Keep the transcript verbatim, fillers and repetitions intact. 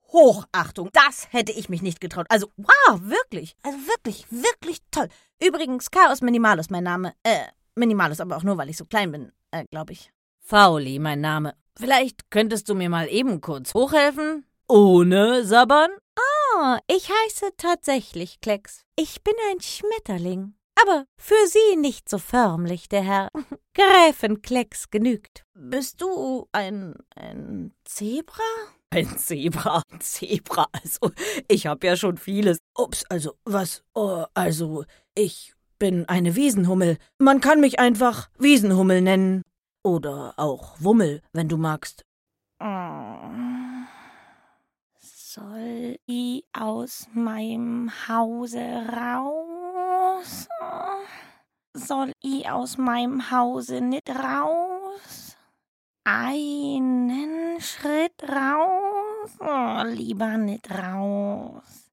Hochachtung. Das hätte ich mich nicht getraut. Also, wow, wirklich. Also wirklich, wirklich toll. Übrigens, Chaos Minimalus mein Name. Äh, Minimalus aber auch nur, weil ich so klein bin, äh, glaube ich. Fauli mein Name. Vielleicht könntest du mir mal eben kurz hochhelfen? Ohne sabbern? Oh, ich heiße tatsächlich Klecks. Ich bin ein Schmetterling. Aber für Sie nicht so förmlich, der Herr. Gräfin Klecks genügt. Bist du ein, ein Zebra? Ein Zebra, ein Zebra, also, ich hab ja schon vieles. Ups, also, was, oh, also, ich bin eine Wiesenhummel. Man kann mich einfach Wiesenhummel nennen. Oder auch Wummel, wenn du magst. Soll ich aus meinem Hause raus? Soll ich aus meinem Hause nicht raus? Einen Schritt raus? Oh, lieber nicht raus.